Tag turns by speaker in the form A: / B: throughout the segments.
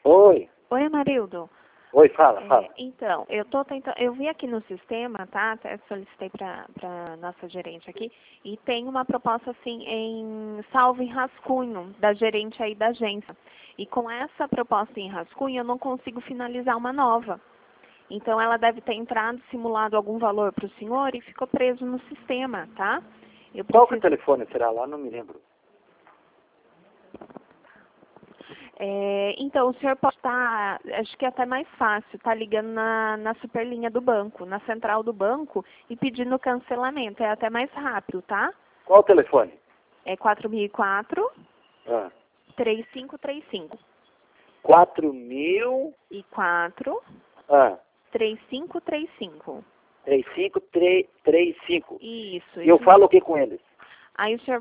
A: Oi.
B: Oi, Amarildo.
A: Oi, fala.
B: Então, eu tô tentando, eu vi aqui no sistema, tá? Até solicitei para nossa gerente aqui, e tem uma proposta assim em salvo em rascunho da gerente aí da agência. E com essa proposta em rascunho eu não consigo finalizar uma nova. Então ela deve ter entrado, simulado algum valor para o senhor e ficou preso no sistema, tá?
A: Qual que é o telefone será lá? Não me lembro.
B: Então, o senhor pode estar, acho que é até mais fácil, tá ligando na superlinha do banco, na central do banco e pedindo cancelamento. É até mais rápido, tá?
A: Qual o telefone?
B: É 4004
A: Ah.
B: 3535.
A: 4004
B: 4 3535.
A: 3535.
B: Isso.
A: E eu falo o que com eles?
B: Aí o senhor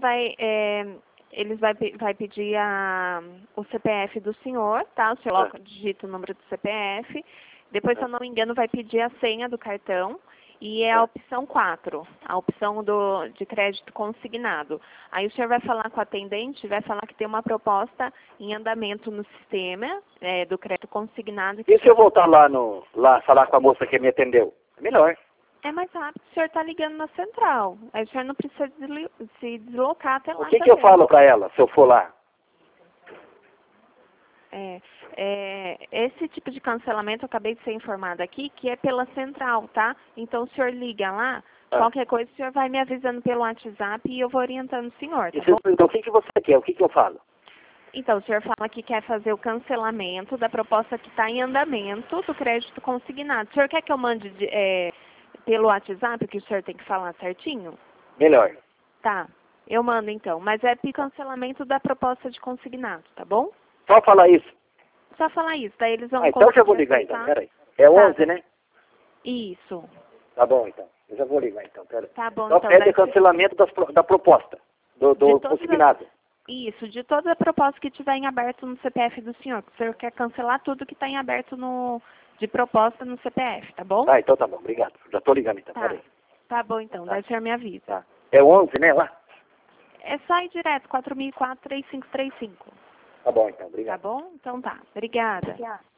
B: vai pedir o CPF do senhor, tá? O senhor digita o número do CPF. Depois, se eu não me engano, vai pedir a senha do cartão. E é a opção 4, a opção de crédito consignado. Aí o senhor vai falar com o atendente, vai falar que tem uma proposta em andamento no sistema do crédito consignado.
A: E se eu voltar lá falar com a moça que me atendeu? É melhor.
B: É mais rápido, o senhor está ligando na central. Aí o senhor não precisa se deslocar até lá.
A: O que eu falo para ela, se eu for lá?
B: Esse tipo de cancelamento, eu acabei de ser informada aqui, que é pela central, tá? Então o senhor liga lá, qualquer coisa o senhor vai me avisando pelo WhatsApp e eu vou orientando o senhor, tá bom?
A: Então o que você quer? O que eu falo?
B: Então, o senhor fala que quer fazer o cancelamento da proposta que está em andamento do crédito consignado. O senhor quer que eu mande pelo WhatsApp, que o senhor tem que falar certinho?
A: Melhor.
B: Tá, eu mando então. Mas é para cancelamento da proposta de consignado, tá bom?
A: Só falar isso.
B: Só falar isso, daí eles vão
A: então já vou ligar então, peraí. É 11, né?
B: Isso.
A: Tá bom então, eu já vou ligar então, peraí.
B: Tá bom,
A: Só
B: então.
A: pede cancelamento da proposta, do consignado.
B: Isso, de toda a proposta que tiver em aberto no CPF do senhor. O senhor quer cancelar tudo que está em aberto de proposta no CPF, tá bom?
A: Ah, então tá bom, obrigado. Já tô ligando então, peraí.
B: Tá bom então, daí o senhor me avisa.
A: Tá. É 11, né, lá?
B: É só ir direto, 4004 3535.
A: Tá bom então, obrigado.
B: Tá bom? Então tá. Obrigada.